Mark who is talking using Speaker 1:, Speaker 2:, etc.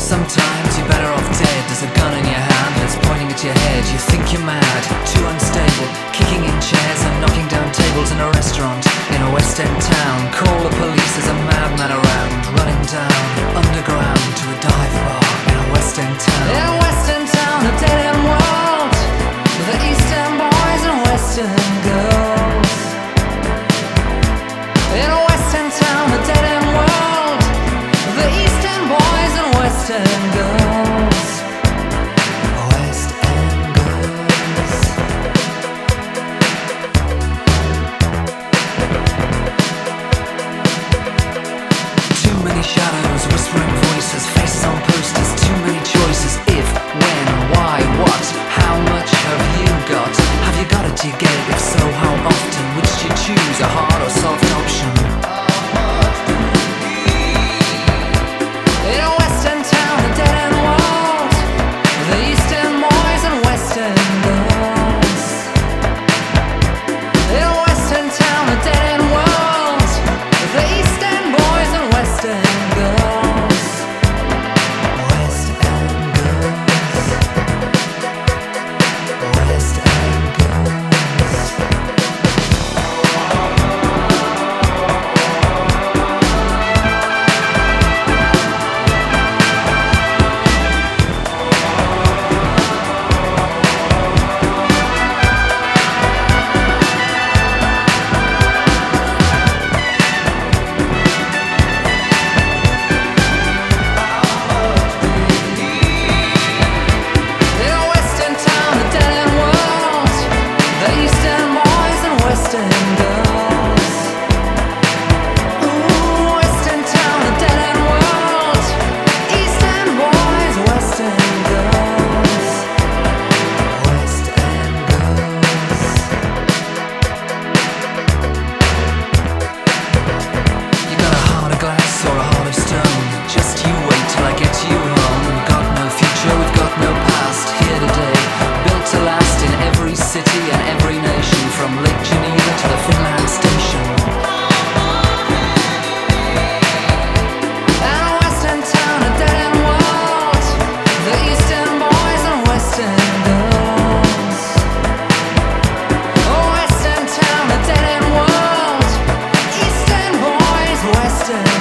Speaker 1: Sometimes you're better off dead. There's a gun in your hand that's pointing at your head. You think you're mad, too unstable, kicking in chairs and knocking down tables in a restaurant in a West End town. Call the police, there's a madman around, running down underground to a dive bar in a West End town. In a West End town, a dead end world, with the East End boys and West End girls. In a West End town, a dead end world, with the East End boys and West End girls. West End girls. Too many shadows, whispering voices, faces on posters, too many choices. If, when, why, what, how much have you got? Have you got it, do you get it? If so, how often? Which do you choose, a hard or soft option? In a West End town, a dead end world, the East End boys and West End girls. In a West End town, a dead end world, the East End boys and West End girls. West End girls. West End girls. In a West End town, a dead end world, the East End boys and West End girls. Ooh, West End town, a dead end world, East End boys, West End girls. West End girls. You got a heart of glass or a heart of stone? Just you wait till I get you home. We've got no future, we've got no past. Here today, built to last in every city and every nation, from Lake Geneva to the Finland station. And a West End town, a dead end world, the East End boys and West End girls. Oh, West End town, a dead end world, East End boys, West End